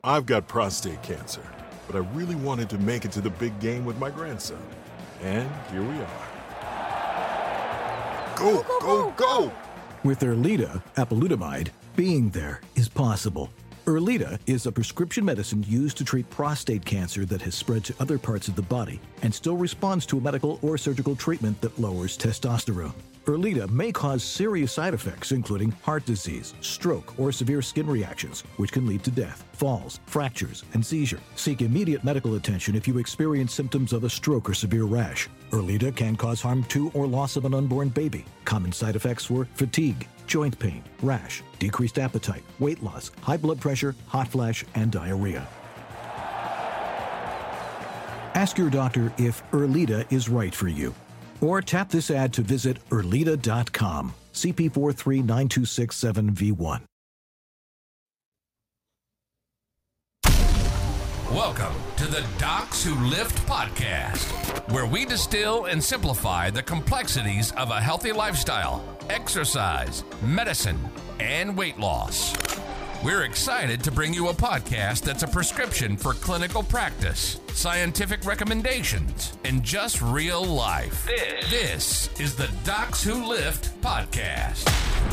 I've got prostate cancer, but I really wanted to make it to the big game with my grandson. And here we are. Go, go, go! With Erleada, apalutamide, being there is possible. Erleada is a prescription medicine used to treat prostate cancer that has spread to other parts of the body and still responds to a medical or surgical treatment that lowers testosterone. Erleada may cause serious side effects, including heart disease, stroke, or severe skin reactions, which can lead to death, falls, fractures, and seizure. Seek immediate medical attention if you experience symptoms of a stroke or severe rash. Erleada can cause harm to or loss of an unborn baby. Common side effects were fatigue, joint pain, rash, decreased appetite, weight loss, high blood pressure, hot flash, and diarrhea. Ask your doctor if Erleada is right for you. Or tap this ad to visit Erleada.com. CP439267V1. Welcome to the Docs Who Lift podcast, where we distill and simplify the complexities of a healthy lifestyle, exercise, medicine, and weight loss. We're excited to bring you a podcast that's a prescription for clinical practice, scientific recommendations, and just real life. This is the Docs Who Lift podcast.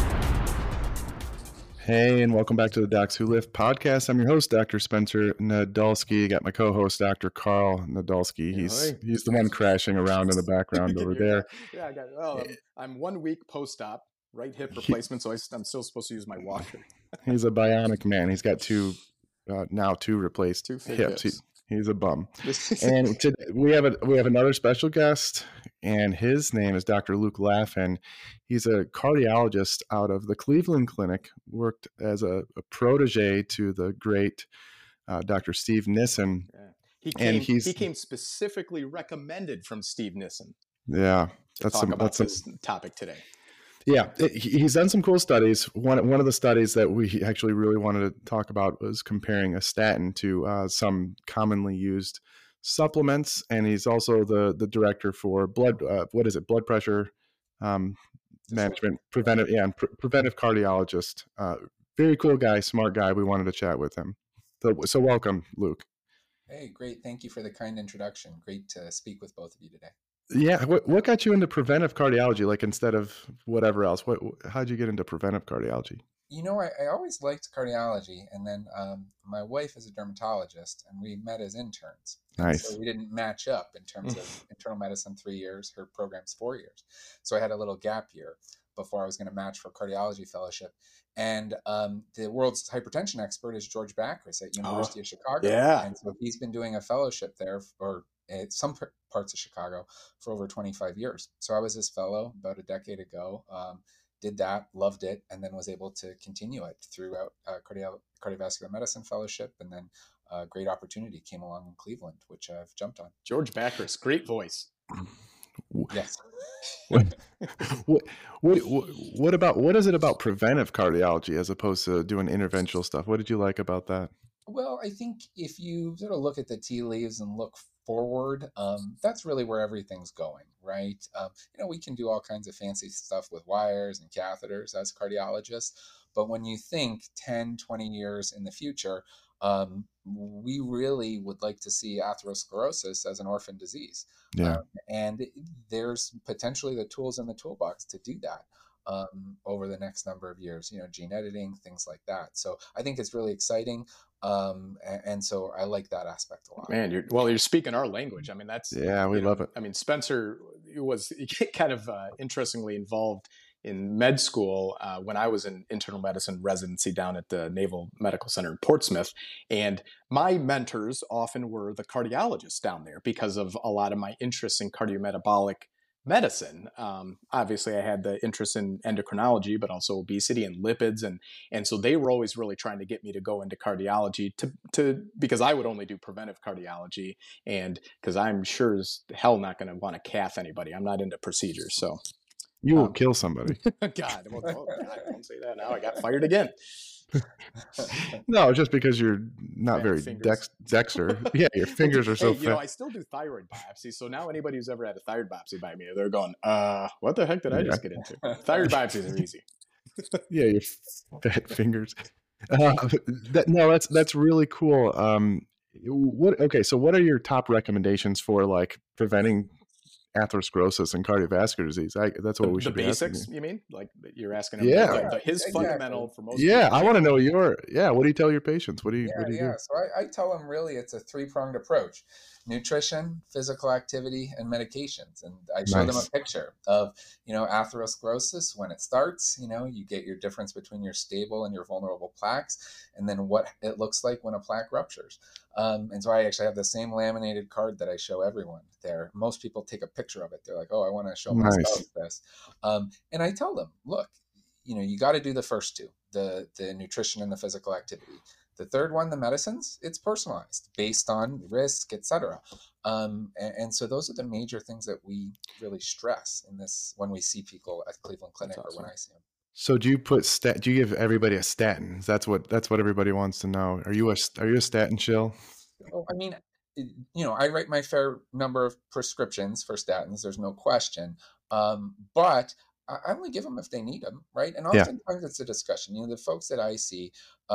Hey, and welcome back to the Docs Who Lift podcast. I'm your host, Dr. Spencer Nadolski. Got my co-host, Dr. Carl Nadolski. He's the one crashing around in the background over there. Yeah, I got it. Well, I'm 1 week post-op, right hip replacement, so I'm still supposed to use my walker. He's a bionic man. He's got two replaced hips. He's a bum. And today we have another special guest, and his name is Dr. Luke Laffin. He's a cardiologist out of the Cleveland Clinic, worked as a protege to the great Dr. Steve Nissen. Yeah. He came specifically recommended from Steve Nissen. Yeah, that's this topic today. Yeah, he's done some cool studies. One of the studies that we actually really wanted to talk about was comparing a statin to some commonly used supplements, and he's also the director for blood pressure management, preventive cardiologist. Very cool guy, smart guy. We wanted to chat with him. So welcome, Luke. Hey, great. Thank you for the kind introduction. Great to speak with both of you today. Yeah. What got you into preventive cardiology, like instead of whatever else? How'd you get into preventive cardiology? You know, I always liked cardiology, and then my wife is a dermatologist, and we met as interns. Nice. So we didn't match up in terms of internal medicine 3 years, her program's 4 years. So I had a little gap year before I was going to match for cardiology fellowship. And the world's hypertension expert is George Bacris at University of Chicago. Yeah. And so he's been doing a fellowship there for some parts of Chicago for over 25 years. So I was his fellow about a decade ago, did that, loved it, and then was able to continue it throughout cardiovascular medicine fellowship. And then a great opportunity came along in Cleveland, which I've jumped on. George Bacris, great voice. Yes. What is it about preventive cardiology as opposed to doing interventional stuff? What did you like about that? Well, I think if you sort of look at the tea leaves and look forward, that's really where everything's going, right? We can do all kinds of fancy stuff with wires and catheters as cardiologists, but when you think 10, 20 years in the future, we really would like to see atherosclerosis as an orphan disease. Yeah. And there's potentially the tools in the toolbox to do that over the next number of years, gene editing, things like that. So I think it's really exciting. And so I like that aspect a lot. Man, you're speaking our language. I mean, we love it. I mean, Spencer was kind of interestingly involved in med school when I was in internal medicine residency down at the Naval Medical Center in Portsmouth. And my mentors often were the cardiologists down there because of a lot of my interests in cardiometabolic medicine. Obviously, I had the interest in endocrinology, but also obesity and lipids. And so they were always really trying to get me to go into cardiology because I would only do preventive cardiology. And because I'm sure as hell not going to want to cath anybody. I'm not into procedures. So you will kill somebody. God, don't say that now. I got fired again. No, just because you're not very dexter. Yeah, your fingers are so fat. I still do thyroid biopsies. So now anybody who's ever had a thyroid biopsy by me, they're going, what the heck did I just get into? Thyroid biopsies are easy. Yeah, your fat fingers. That's really cool. So what are your top recommendations for like preventing atherosclerosis and cardiovascular disease? That's what we should be asking. The basics, you mean? Like you're asking him his exactly. fundamental for most Yeah, people. I want to know what do you tell your patients? What do you do? So I tell them really it's a 3-pronged approach: nutrition, physical activity, and medications. And I show them a picture of, atherosclerosis when it starts. You get your difference between your stable and your vulnerable plaques, and then what it looks like when a plaque ruptures. And so I actually have the same laminated card that I show everyone there. Most people take a picture of it. They're like, oh, I want to show my spouse this. And I tell them, look, you got to do the first two, the nutrition and the physical activity. The third one, the medicines, it's personalized based on risk, etc. And so those are the major things that we really stress in this when we see people at Cleveland Clinic or when I see them. So do you do you give everybody a statin? That's what everybody wants to know. Are you a statin shill? Oh, I mean, I write my fair number of prescriptions for statins. There's no question. But I only give them if they need them, right? And oftentimes it's a discussion. The folks that I see,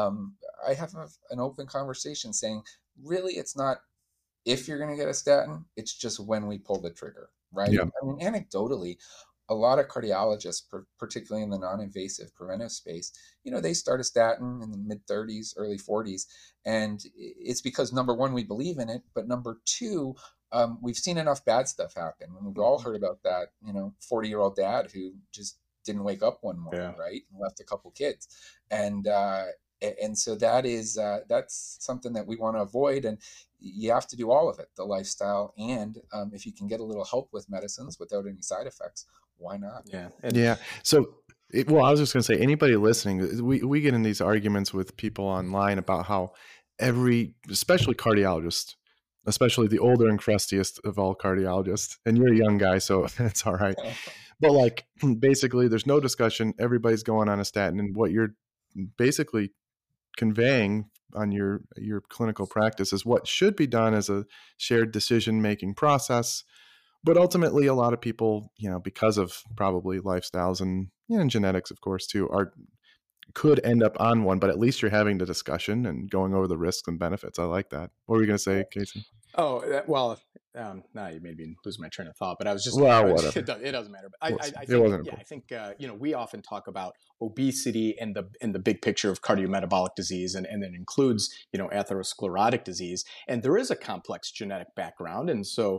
I have an open conversation saying, really, it's not if you're going to get a statin, it's just when we pull the trigger, right? Yeah. I mean, anecdotally, a lot of cardiologists, particularly in the non-invasive preventive space, they start a statin in the mid-30s, early 40s. And it's because, number one, we believe in it. But number two, we've seen enough bad stuff happen. And we've all heard about that, 40-year-old dad who just didn't wake up one morning, right? And left a couple kids. And so that's something that we want to avoid. And you have to do all of it, the lifestyle. And if you can get a little help with medicines without any side effects, why not? Yeah. So, I was just going to say, anybody listening, we get in these arguments with people online about how especially cardiologists, especially the older and crustiest of all cardiologists, and you're a young guy, so that's all right. But basically, there's no discussion. Everybody's going on a statin, and what you're basically conveying on your clinical practice is what should be done as a shared decision-making process. But ultimately, a lot of people, because of probably lifestyles and genetics, of course, too, could end up on one. But at least you're having the discussion and going over the risks and benefits. I like that. What were you going to say, Casey? Oh, well, now you made me lose my train of thought. But I was just whatever. It doesn't matter. But I think we often talk about obesity and the big picture of cardiometabolic disease, and then includes atherosclerotic disease, and there is a complex genetic background, and so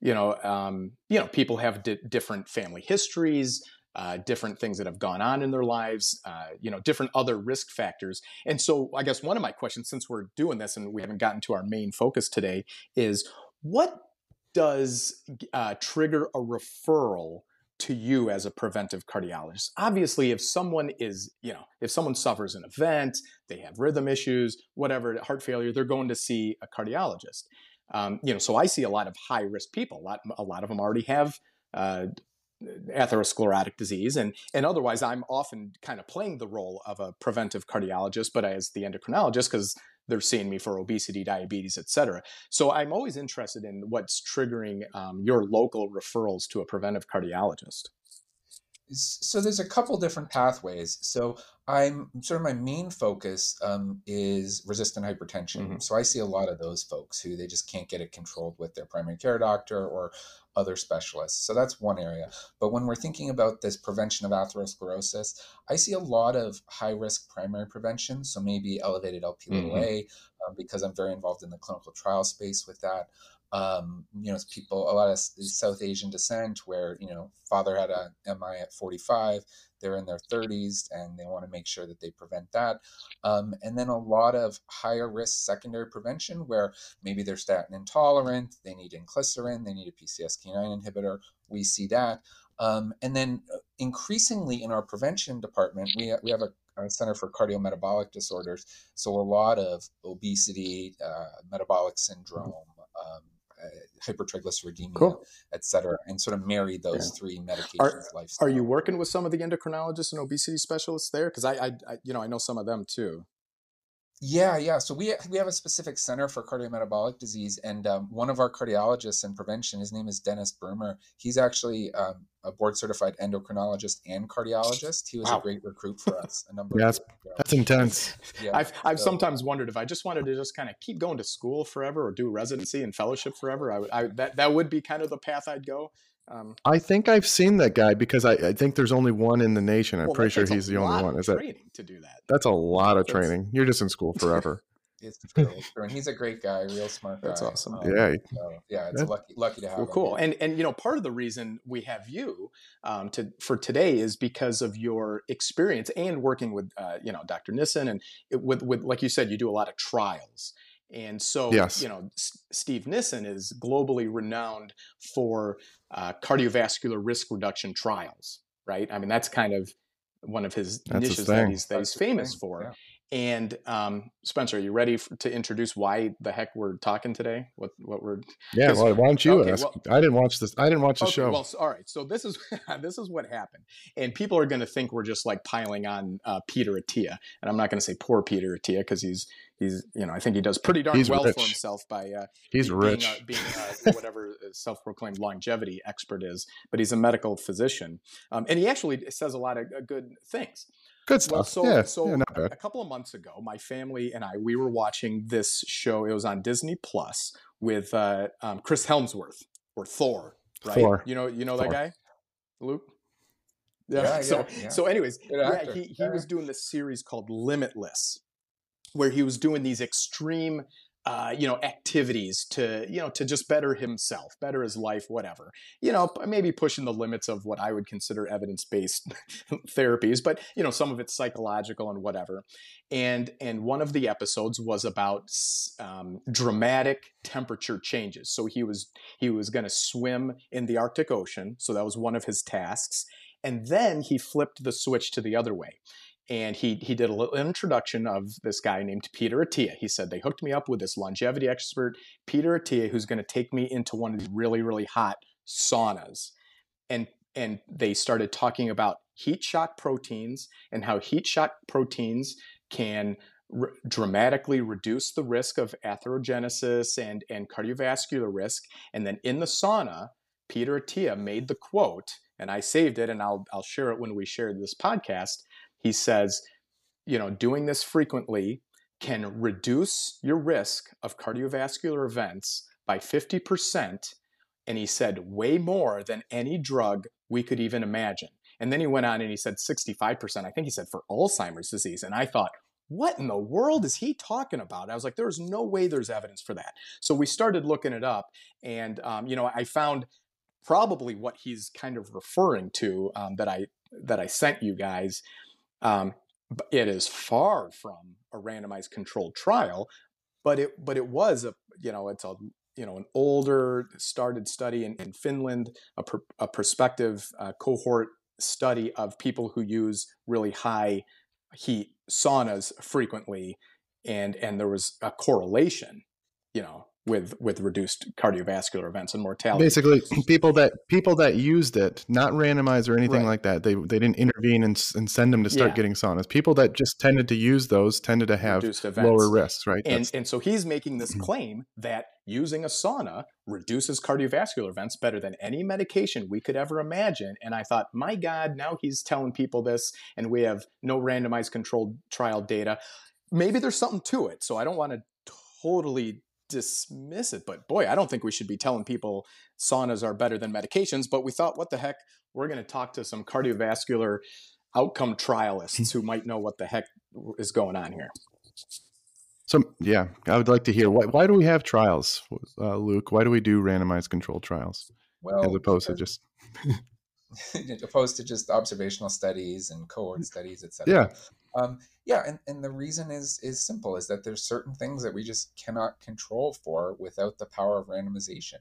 people have different family histories. Different things that have gone on in their lives, different other risk factors. And so I guess one of my questions, since we're doing this and we haven't gotten to our main focus today, is what does trigger a referral to you as a preventive cardiologist? Obviously, if someone suffers an event, they have rhythm issues, whatever, heart failure, they're going to see a cardiologist. So I see a lot of high risk people. A lot of them already have atherosclerotic disease, and otherwise I'm often kind of playing the role of a preventive cardiologist, but as the endocrinologist, because they're seeing me for obesity, diabetes, etc. So I'm always interested in what's triggering your local referrals to a preventive cardiologist. So there's a couple different pathways. So I'm sort of, my main focus is resistant hypertension. Mm-hmm. So I see a lot of those folks who they just can't get it controlled with their primary care doctor or other specialists. So that's one area. But when we're thinking about this prevention of atherosclerosis, I see a lot of high risk primary prevention. So maybe elevated Lp(a), because I'm very involved in the clinical trial space with that. People, a lot of South Asian descent where, father had a MI at 45, they're in their 30s and they want to make sure that they prevent that. And then a lot of higher risk secondary prevention where maybe they're statin intolerant, they need inclisiran, they need a PCSK9 inhibitor. We see that. And then increasingly in our prevention department, we have a Center for Cardiometabolic Disorders. So a lot of obesity, metabolic syndrome, hypertriglyceridemia, et cetera, and sort of marry those three medications. Are you working with some of the endocrinologists and obesity specialists there? Because I know some of them too. Yeah. So we have a specific center for cardiometabolic disease, and one of our cardiologists in prevention, his name is Dennis Burmer. He's actually a board certified endocrinologist and cardiologist. He was a Wow. great recruit for us a number Yeah, of years ago. that's intense. Yeah, I've sometimes wondered if I just wanted to just kind of keep going to school forever or do residency and fellowship forever, that would be kind of the path I'd go. I think I've seen that guy because I think there's only one in the nation. I'm pretty sure he's the only one. Is that training to do that? That's a lot of training. You're just in school forever. It's true. And he's a great guy, real smart guy. That's awesome. Yeah. So, yeah, it's lucky to have him. Cool. And part of the reason we have you for today is because of your experience and working with Dr. Nissen, and with like you said, you do a lot of trials. And so, yes. Steve Nissen is globally renowned for cardiovascular risk reduction trials, right? I mean, that's kind of one of his niches that he's famous for. Yeah. And Spencer, are you ready to introduce why the heck we're talking today? What we're why don't you ask? Well, I didn't watch this. I didn't watch the show. Well, all right. So this is what happened, and people are going to think we're just like piling on Peter Attia, and I'm not going to say poor Peter Attia because he's I think he does pretty darn well for himself by he's rich being whatever self-proclaimed longevity expert is, but he's a medical physician, and he actually says a lot of good things. Good stuff. Well, so a couple of months ago, my family and we were watching this show. It was on Disney Plus with Chris Hemsworth, or Thor, right? Thor. You know Thor. That guy, Luke. Yeah. So anyways, he was doing this series called Limitless, where he was doing these extreme activities to just better himself, better his life, whatever, maybe pushing the limits of what I would consider evidence-based therapies, but some of it's psychological and whatever. And one of the episodes was about dramatic temperature changes. So he was going to swim in the Arctic Ocean. So that was one of his tasks. And then he flipped the switch to the other way. And he did a little introduction of this guy named Peter Attia. He said, they hooked me up with this longevity expert, Peter Attia, who's going to take me into one of these really, really hot saunas. And they started talking about heat shock proteins and how heat shock proteins can dramatically reduce the risk of atherogenesis and cardiovascular risk. And then in the sauna, Peter Attia made the quote, and I saved it, and I'll share it when we share this podcast. He says, doing this frequently can reduce your risk of cardiovascular events by 50%. And he said, way more than any drug we could even imagine. And then he went on and he said 65%. I think he said for Alzheimer's disease. And I thought, what in the world is he talking about? I was like, there's no way there's evidence for that. So we started looking it up. And, I found probably what he's kind of referring to that I sent you guys. It is far from a randomized controlled trial, but it was an older started study in Finland, a prospective cohort study of people who use really high heat saunas frequently, and there was a correlation, with reduced cardiovascular events and mortality. Basically, people that used it, not randomized or anything like that. They didn't intervene and send them to start getting saunas. People that just tended to use those tended to have lower risks, right? And so he's making this claim that using a sauna reduces cardiovascular events better than any medication we could ever imagine. And I thought, my God, now he's telling people this, and we have no randomized controlled trial data. Maybe there's something to it. So I don't want to totally dismiss it, but boy, I don't think we should be telling people saunas are better than medications. But we thought, what the heck, we're going to talk to some cardiovascular outcome trialists who might know what the heck is going on here. So I would like to hear why do we have trials, Luke? Why do we do randomized controlled trials as opposed to just observational studies and cohort studies, etc. And the reason is simple, is that there's certain things that we just cannot control for without the power of randomization.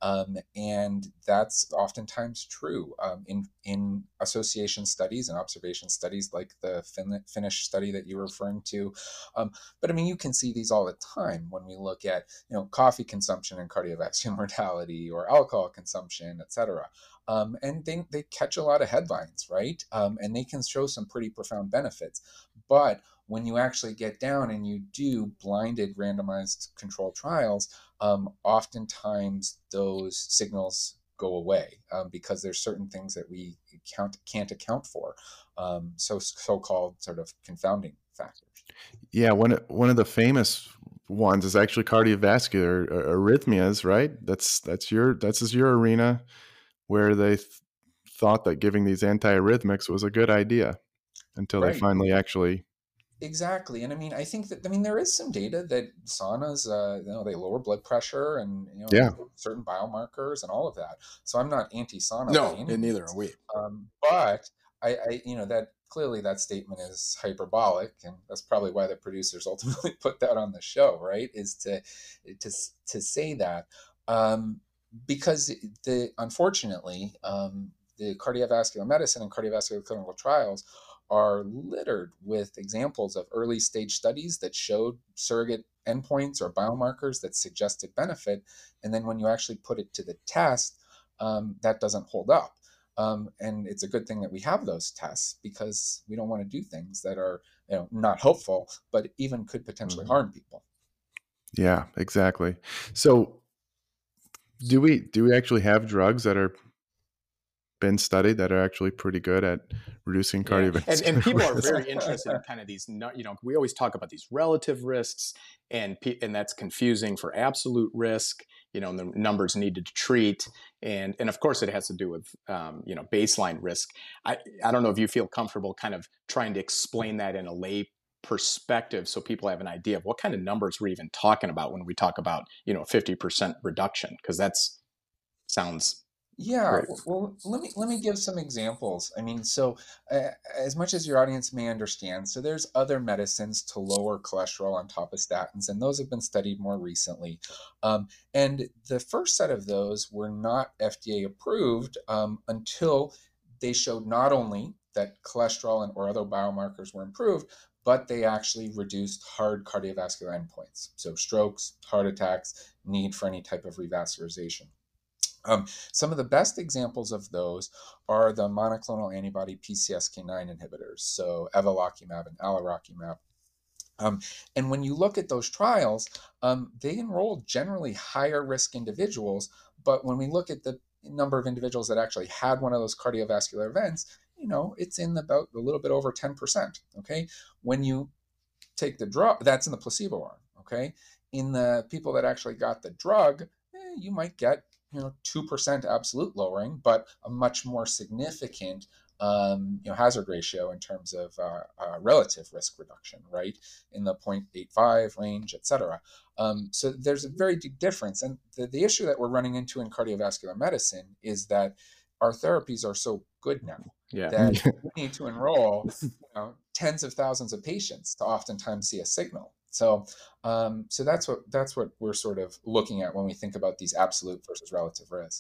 And that's oftentimes true in association studies and observation studies like the Finnish study that you were referring to. But I mean, you can see these all the time when we look at, coffee consumption and cardiovascular mortality, or alcohol consumption, etc. And they catch a lot of headlines, right? And they can show some pretty profound benefits. But when you actually get down and you do blinded randomized controlled trials, oftentimes those signals go away because there's certain things that we can't account for, so-called sort of confounding factors. Yeah, one of the famous ones is actually cardiovascular arrhythmias, right? That's your arena, where they thought that giving these antiarrhythmics was a good idea until they Right. finally actually. Exactly. And I think that, there is some data that saunas, they lower blood pressure and, Yeah. certain biomarkers and all of that. So I'm not anti-sauna. No, and neither are we. But I that clearly that statement is hyperbolic, and that's probably why the producers ultimately put that on the show, right? Is to say that, because unfortunately, the cardiovascular medicine and cardiovascular clinical trials are littered with examples of early stage studies that showed surrogate endpoints or biomarkers that suggested benefit. And then when you actually put it to the test, that doesn't hold up. And it's a good thing that we have those tests, because we don't want to do things that are not helpful, but even could potentially harm people. Yeah, exactly. So do we actually have drugs that are been studied that are actually pretty good at reducing cardiovascular and people are risk? very interested in kind of these, we always talk about these relative risks, and that's confusing for absolute risk, and the numbers needed to treat. And of course it has to do with, baseline risk. I don't know if you feel comfortable kind of trying to explain that in a lay perspective, so people have an idea of what kind of numbers we're even talking about when we talk about, 50% reduction, because that's sounds. Yeah, Great. well, let me give some examples. So as much as your audience may understand, so there's other medicines to lower cholesterol on top of statins, and those have been studied more recently. And the first set of those were not FDA approved until they showed not only that cholesterol or other biomarkers were improved, but they actually reduced hard cardiovascular endpoints. So strokes, heart attacks, need for any type of revascularization. Some of the best examples of those are the monoclonal antibody PCSK9 inhibitors, so evolocumab and alirocumab. And when you look at those trials, they enrolled generally higher risk individuals, but when we look at the number of individuals that actually had one of those cardiovascular events, it's in about a little bit over 10%. Okay, when you take the drug, that's in the placebo arm. Okay, in the people that actually got the drug, you might get 2% absolute lowering, but a much more significant hazard ratio in terms of relative risk reduction, right, in the 0.85 range, et cetera. So there's a very big difference. And the issue that we're running into in cardiovascular medicine is that our therapies are so good now that we need to enroll tens of thousands of patients to oftentimes see a signal. So that's what we're sort of looking at when we think about these absolute versus relative risk.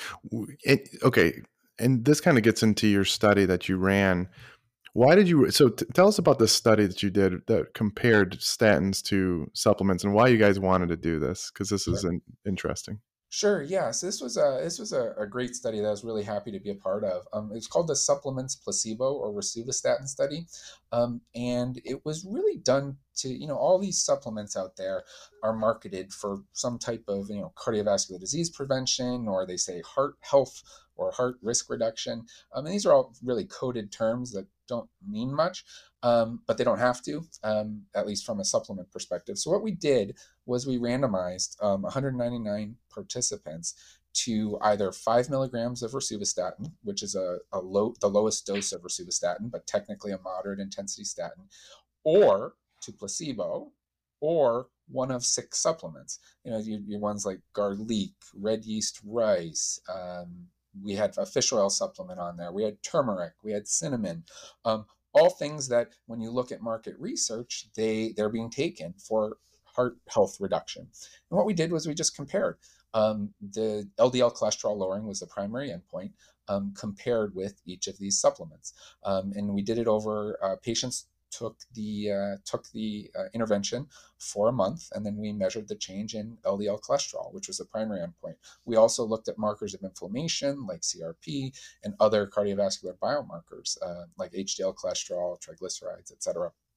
Okay, and this kind of gets into your study that you ran. Why did you? So tell us about this study that you did that compared statins to supplements, and why you guys wanted to do this, because this is interesting. Sure. Yeah. So this was a great study that I was really happy to be a part of. It's called the Supplements Placebo or Rosuvastatin study, and it was really done to all these supplements out there are marketed for some type of cardiovascular disease prevention, or they say heart health or heart risk reduction. And these are all really coded terms that don't mean much, but they don't have to, at least from a supplement perspective. So what we did was we randomized 199 participants to either 5 milligrams of rosuvastatin, which is the lowest dose of rosuvastatin, but technically a moderate intensity statin, or to placebo, or one of 6 supplements. Your ones like garlic, red yeast rice. We had a fish oil supplement on there. We had turmeric. We had cinnamon. All things that, when you look at market research, they're being taken for heart health reduction. And what we did was we just compared. The LDL cholesterol lowering was the primary endpoint, compared with each of these supplements. And we did it over patients took the intervention for a month, and then we measured the change in LDL cholesterol, which was the primary endpoint. We also looked at markers of inflammation like CRP and other cardiovascular biomarkers like HDL cholesterol, triglycerides, et cetera.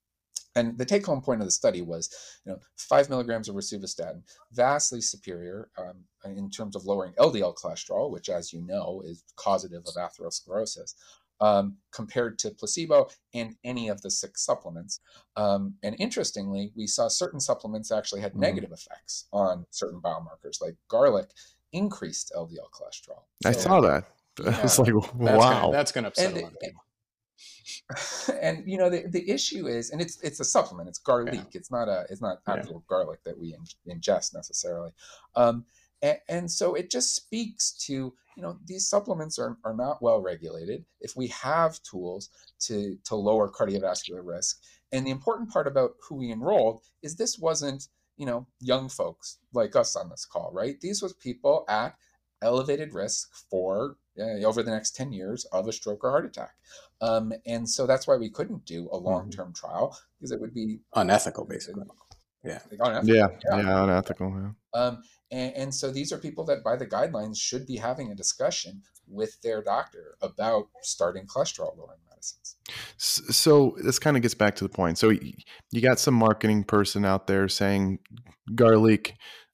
And the take-home point of the study was, 5 milligrams of rosuvastatin, vastly superior in terms of lowering LDL cholesterol, which, as you know, is causative of atherosclerosis, compared to placebo and any of the 6 supplements. And interestingly, we saw certain supplements actually had negative effects on certain biomarkers, like garlic increased LDL cholesterol. I saw that. Yeah. It's like, wow. That's going to upset a lot of people. And the issue is, and it's a supplement, it's garlic. It's not actual garlic that we ingest necessarily. And so it just speaks to, these supplements are not well regulated. If we have tools to lower cardiovascular risk, and the important part about who we enrolled is this wasn't, young folks like us on this call, right? These was people at elevated risk for over the next 10 years of a stroke or heart attack. And so that's why we couldn't do a long-term trial, because it would be unethical, basically. Unethical. Yeah. And so these are people that by the guidelines should be having a discussion with their doctor about starting cholesterol lowering medicines. So this kind of gets back to the point. So you got some marketing person out there saying garlic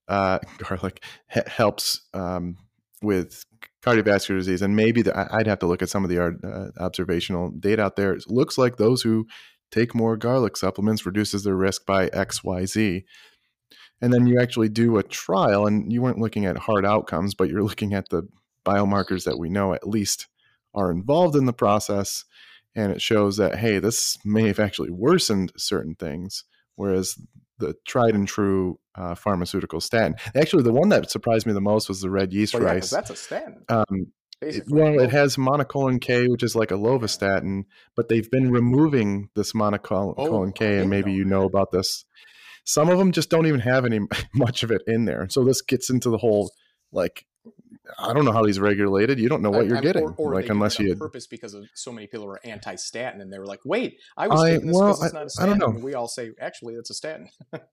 helps with cardiovascular disease, and maybe I'd have to look at some of the observational data out there. It looks like those who take more garlic supplements reduces their risk by XYZ. And then you actually do a trial, and you weren't looking at hard outcomes, but you're looking at the biomarkers that we know at least are involved in the process. And it shows that, hey, this may have actually worsened certain things, whereas the tried and true pharmaceutical statin. Actually, the one that surprised me the most was the red yeast rice. That's a statin. It has monocolin K, which is like a lovastatin, but they've been removing this monocolin K, and maybe you know about this. Some of them just don't even have much of it in there. So this gets into the whole, I don't know how these regulated. You don't know what you're getting, or unless you purpose, because of so many people who are anti-statin, and they were like, "Wait, I was taking this because it's not a statin." I don't know. And we all say, "Actually, it's a statin."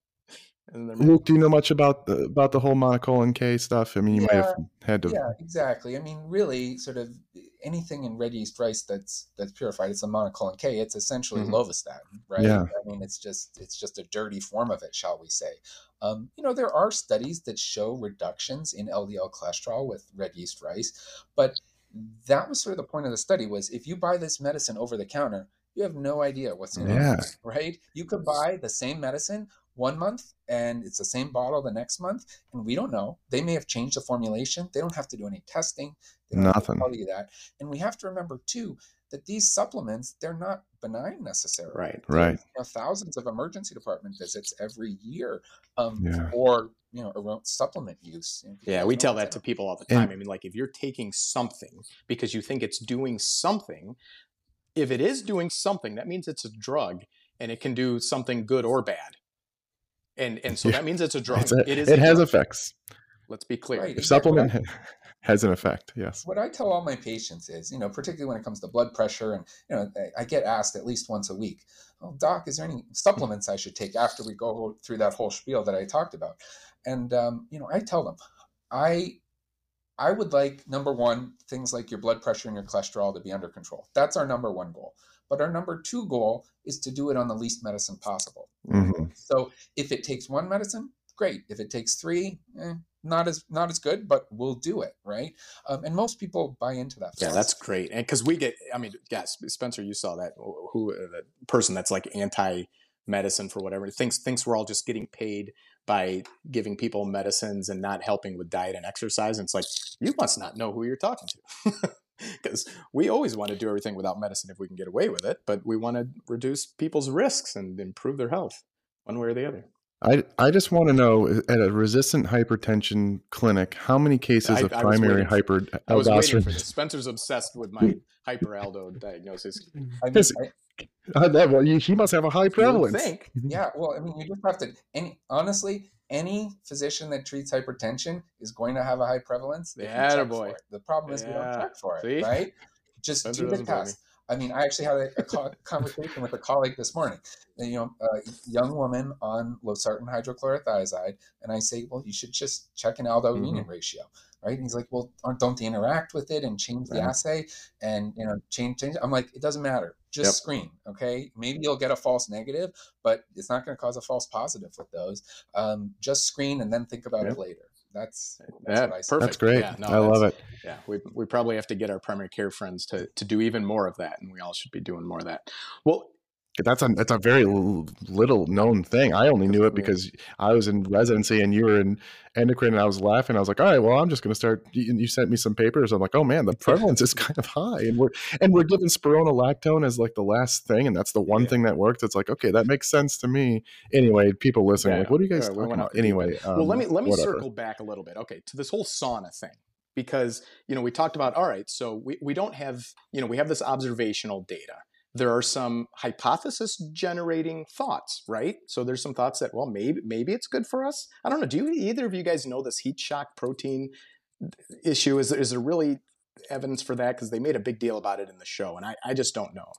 Luke, do you know much about the whole monocolin K stuff? I mean, you might have had to. Yeah, exactly. I mean, really, sort of anything in red yeast rice that's purified, it's a monocolin K. It's essentially lovastatin, right? Yeah. I mean, it's just a dirty form of it, shall we say? There are studies that show reductions in LDL cholesterol with red yeast rice, but that was sort of the point of the study, was if you buy this medicine over the counter, you have no idea what's in it, right? You could buy the same medicine 1 month and it's the same bottle the next month, and we don't know. They may have changed the formulation. They don't have to do any testing. They don't have to tell you that. And we have to remember too that these supplements, they're not benign necessarily. Right. Thousands of emergency department visits every year for supplement use. We tell that to people all the time. I mean, if you're taking something because you think it's doing something, if it is doing something, that means it's a drug, and it can do something good or bad. And so that means it's a drug. It has effects. Let's be clear. Right, Supplement has an effect. Yes. What I tell all my patients is, particularly when it comes to blood pressure, and I get asked at least once a week, "Oh, doc, is there any supplements I should take after we go through that whole spiel that I talked about?" And I tell them, I would like, number one, things like your blood pressure and your cholesterol to be under control. That's our number one goal. But our number two goal is to do it on the least medicine possible. Mm-hmm. So if it takes one medicine, great. If it takes 3, not as good, but we'll do it, right? And most people buy into that. Yeah, that's great. And because we get, Spencer, you saw that, who the person that's like anti-medicine for whatever, thinks we're all just getting paid by giving people medicines and not helping with diet and exercise. And it's like, you must not know who you're talking to. Because we always want to do everything without medicine if we can get away with it, but we want to reduce people's risks and improve their health one way or the other. I just want to know, at a resistant hypertension clinic, how many cases of primary hyperaldosteronism? I was waiting for this. Spencer's obsessed with my hyperaldo diagnosis. He must have a high prevalence. You would think. Yeah, well, you just have to. Honestly, any physician that treats hypertension is going to have a high prevalence. Yeah, boy. The problem is we don't check for it, right? Just do the test. I actually had a conversation with a colleague this morning, a young woman on losartan hydrochlorothiazide, and I say, well, you should just check an aldosterone ratio, right? And he's like, well, don't they interact with it and change the assay and change? I'm like, it doesn't matter. Just screen, okay? Maybe you'll get a false negative, but it's not going to cause a false positive with those. Just screen and then think about it later. That's what I say. Perfect. That's great. Yeah, no, I love it. Yeah, we probably have to get our primary care friends to do even more of that, and we all should be doing more of that. Well, that's a very little known thing. I only knew it because I was in residency and you were in endocrine, and I was laughing. I was like, all right, well, I'm just going to start. You sent me some papers. I'm like, oh man, the prevalence is kind of high, and we're giving spironolactone as like the last thing, and that's the one thing that worked. It's like, okay, that makes sense to me. Anyway, people listening, like, what are you guys talking about? Anyway, well, let me circle back a little bit. Okay, to this whole sauna thing. Because, we talked about, all right, so we don't have, we have this observational data. There are some hypothesis generating thoughts, right? So there's some thoughts that, well, maybe it's good for us. I don't know. Do either of you guys know this heat shock protein issue? Is there really evidence for that? Because they made a big deal about it in the show, and I just don't know.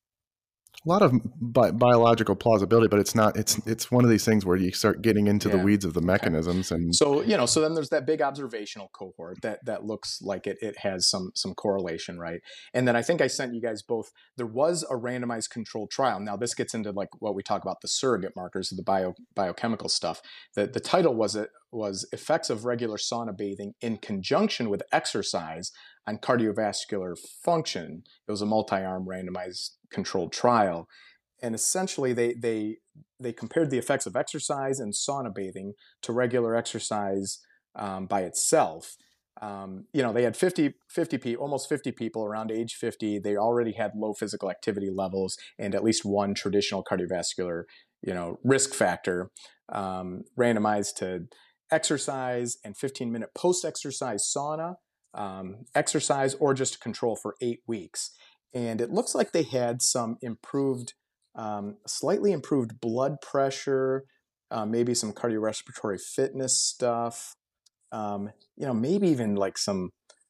A lot of biological plausibility, but it's not. It's one of these things where you start getting into the weeds of the mechanisms, and so so then there's that big observational cohort that looks like it has some correlation, right? And then I think I sent you guys both. There was a randomized controlled trial. Now this gets into like what we talk about, the surrogate markers, the biochemical stuff. The title was effects of regular sauna bathing in conjunction with exercise on cardiovascular function. It was a multi-arm randomized controlled trial, and essentially they compared the effects of exercise and sauna bathing to regular exercise by itself. They had almost 50 people around age 50. They already had low physical activity levels and at least one traditional cardiovascular risk factor, randomized to exercise and 15-minute post-exercise sauna exercise, or just control for 8 weeks. And it looks like they had some slightly improved blood pressure, maybe some cardiorespiratory fitness stuff, maybe even like some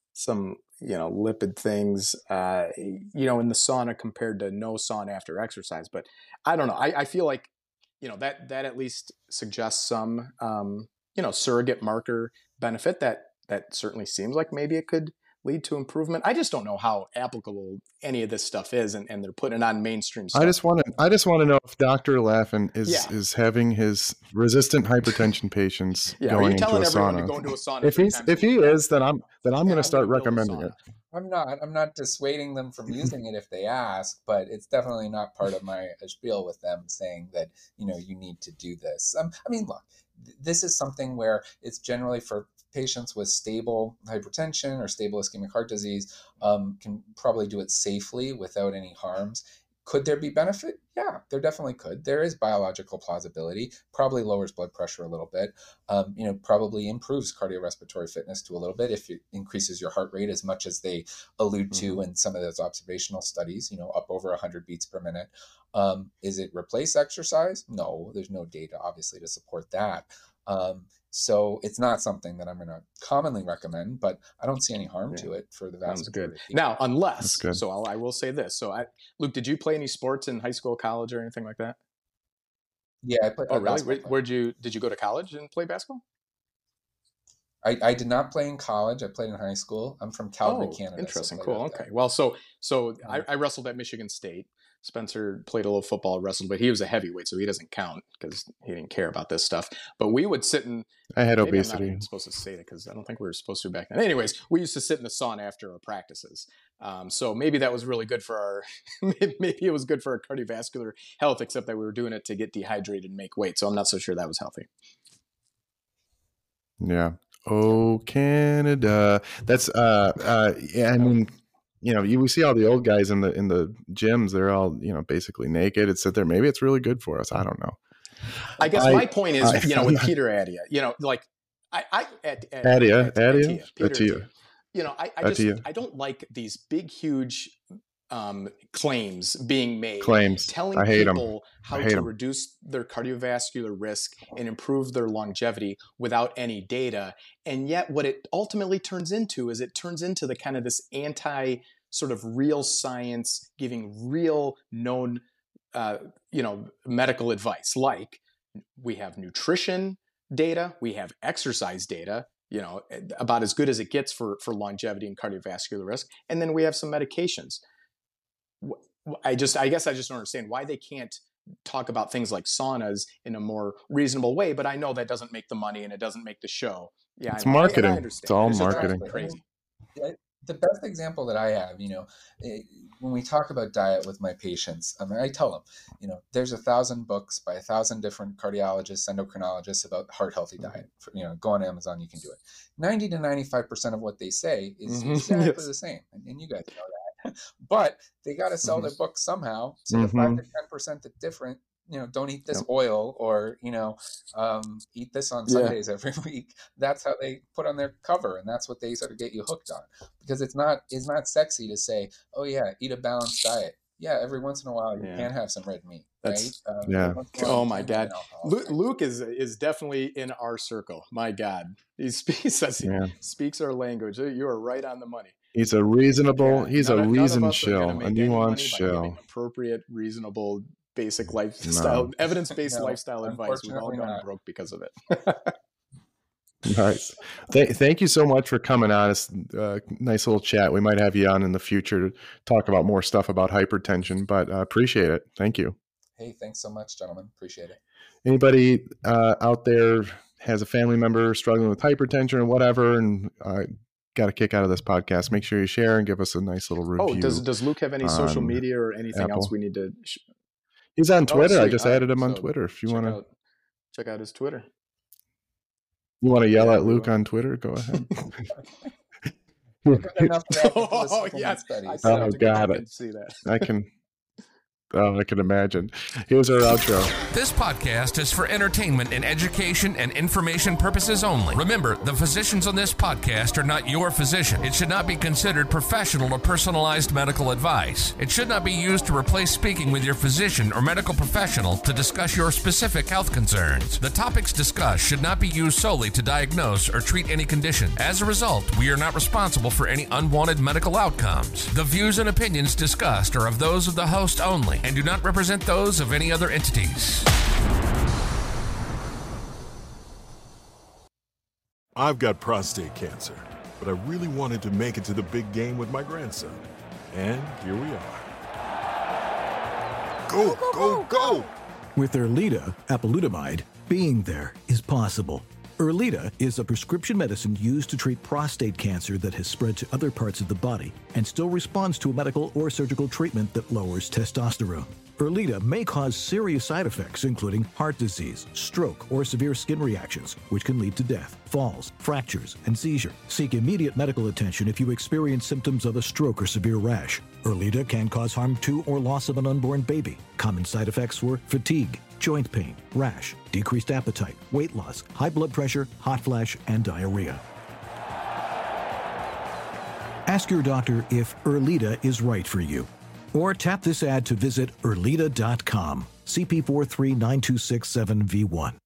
lipid things, in the sauna compared to no sauna after exercise. But I don't know. I feel like, that at least suggests some, surrogate marker benefit that certainly seems like maybe it could lead to improvement. I just don't know how applicable any of this stuff is, and they're putting it on mainstream stuff. I just want to know if Dr. Laffin is having his resistant hypertension patients going into a sauna. To go into a sauna? If he is, then I'm going to start recommending it. I'm not dissuading them from using it if they ask, but it's definitely not part of my spiel with them saying that, you need to do this. Look, this is something where it's generally for patients with stable hypertension or stable ischemic heart disease, can probably do it safely without any harms. Could there be benefit? Yeah, there definitely could. There is biological plausibility, probably lowers blood pressure a little bit, probably improves cardiorespiratory fitness to a little bit if it increases your heart rate as much as they allude to in some of those observational studies, up over 100 beats per minute. Is it replace exercise? No, there's no data obviously to support that. So it's not something that I'm going to commonly recommend, but I don't see any harm to it for the vast majority. Now, unless, so I will say this. So Luke, did you play any sports in high school, college, or anything like that? Yeah, I played. Oh, really? Did you go to college and play basketball? I did not play in college. I played in high school. I'm from Calgary, Canada. Interesting. So cool. Okay. Well, so I wrestled at Michigan State. Spencer played a little football, wrestled, but he was a heavyweight, so he doesn't count because he didn't care about this stuff. But we would sit in. I had obesity. I'm not even supposed to say it because I don't think we were supposed to back then. Anyways, we used to sit in the sauna after our practices. So maybe that was really good for our. Maybe it was good for our cardiovascular health, except that we were doing it to get dehydrated and make weight. So I'm not so sure that was healthy. Yeah. Oh, Canada. That's we see all the old guys in the gyms. They're all, basically naked. It's that there. Maybe it's really good for us. I don't know. I guess my point is, with Peter Attia, Attia. I don't like these big, huge claims being made, telling people how to reduce their cardiovascular risk and improve their longevity without any data. And yet what it ultimately turns into is the kind of this anti sort of real science giving real known, medical advice. Like we have nutrition data, we have exercise data, about as good as it gets for longevity and cardiovascular risk. And then we have some medications. I guess I just don't understand why they can't talk about things like saunas in a more reasonable way. But I know that doesn't make the money and it doesn't make the show. Yeah, it's marketing. I understand. It's all marketing. Crazy. The best example that I have, when we talk about diet with my patients, I tell them, there's 1,000 books by 1,000 different cardiologists, endocrinologists about heart healthy diet. Go on Amazon, you can do it. 90 to 95% of what they say is exactly the same, and you guys know that. But they got to sell their books somehow. So the 5 to 10% that's different. Don't eat this oil, or eat this on Sundays every week. That's how they put on their cover, and that's what they sort of get you hooked on. Because it's not sexy to say, oh yeah, eat a balanced diet. Yeah, every once in a while you can have some red meat, right? Oh my God, Luke is definitely in our circle. My God, he speaks our language. You are right on the money. He's a reasonable. He's a reasoned shill, a nuanced shill. Appropriate, reasonable, basic lifestyle, evidence-based lifestyle advice. We've all gone broke because of it. Nice. Thank you so much for coming on. It's a nice little chat. We might have you on in the future to talk about more stuff about hypertension, but appreciate it. Thank you. Hey, thanks so much, gentlemen. Appreciate it. Anybody out there has a family member struggling with hypertension or whatever, and got a kick out of this podcast, make sure you share and give us a nice little review. Oh, does Luke have any social media or anything else we need to... He's on Twitter. I just added him on Twitter. If you want to check out his Twitter. You want to yell at Luke on Twitter? Go ahead. Oh, yes. Oh, got it. See that. I can imagine. Here's our outro. This podcast is for entertainment and education and information purposes only. Remember, the physicians on this podcast are not your physician. It should not be considered professional or personalized medical advice. It should not be used to replace speaking with your physician or medical professional to discuss your specific health concerns. The topics discussed should not be used solely to diagnose or treat any condition. As a result, we are not responsible for any unwanted medical outcomes. The views and opinions discussed are of those of the host only and do not represent those of any other entities. I've got prostate cancer, but I really wanted to make it to the big game with my grandson. And here we are. Go, go, go! With Erleada, apalutamide, being there is possible. Erleada is a prescription medicine used to treat prostate cancer that has spread to other parts of the body and still responds to a medical or surgical treatment that lowers testosterone. Erleada may cause serious side effects, including heart disease, stroke, or severe skin reactions, which can lead to death, falls, fractures, and seizure. Seek immediate medical attention if you experience symptoms of a stroke or severe rash. Erleada can cause harm to or loss of an unborn baby. Common side effects were fatigue, joint pain, rash, decreased appetite, weight loss, high blood pressure, hot flash, and diarrhea. Ask your doctor if Erleada is right for you. Or tap this ad to visit Erleada.com. CP43926-7V1.